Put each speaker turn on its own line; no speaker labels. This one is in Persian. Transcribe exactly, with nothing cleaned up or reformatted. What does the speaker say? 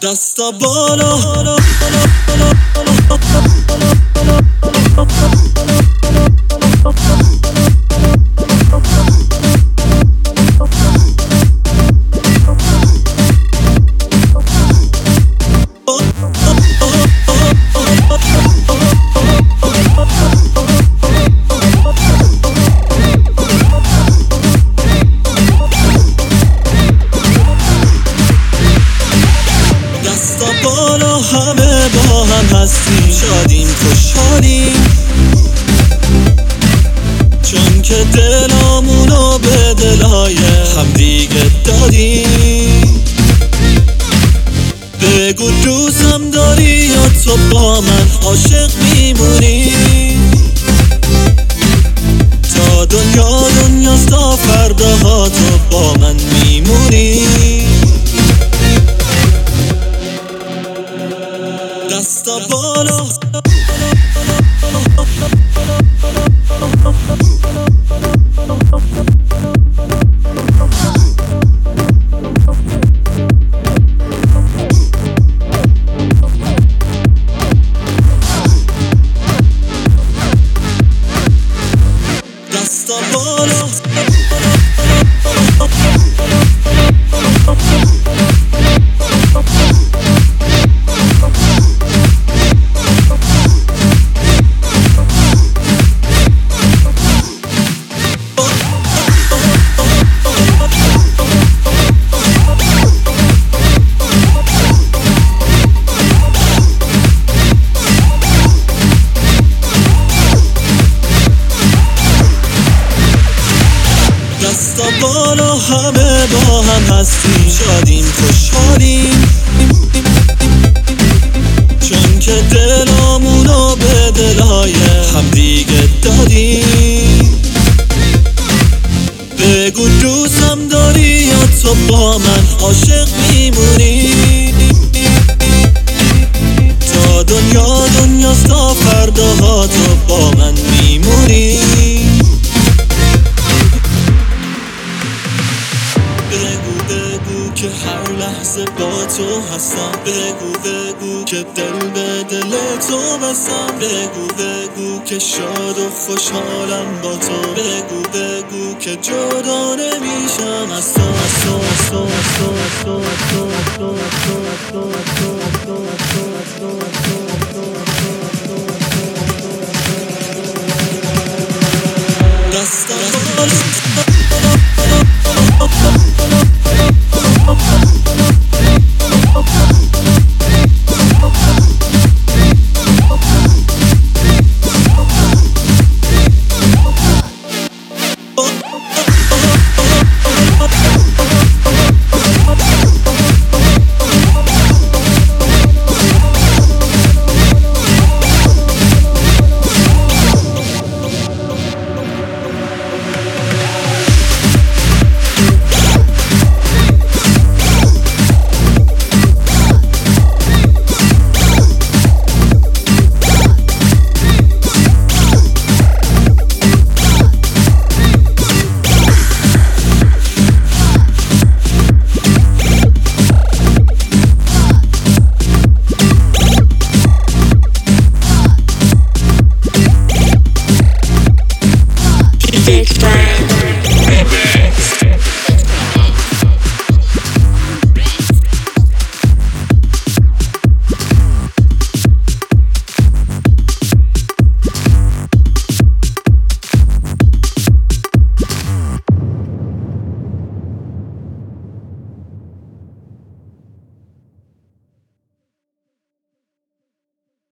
دستا بالا بالا همه با هم هستیم، شادیم خوشحالیم، چون که دلامونو به دلهای هم دیگه دادیم. بگو دوستم داری یا تو با من عاشق میمونی؟ تا دنیا دنیاست تا فرداها تو با من میمونی. دستا بالا دستا بالا دستا بالا همه با هم هستیم، شادیم خوشحالیم، چون که دلامونو به دلهای هم دیگه دادیم. بگو دوستم داری یا تو با من عاشق میمونی؟ تا دنیا دنیاست تا فرداها تو با من میمونی. بگو بگو که هر لحظه با تو هستم، بگو بگو که دل به دل تو بستم، بگو بگو که شاد و خوشحالم با تو، بگو بگو که جدا نمیشم از تو، از تو، از تو، از تو، از تو، از تو، از تو، از تو، از تو، از تو.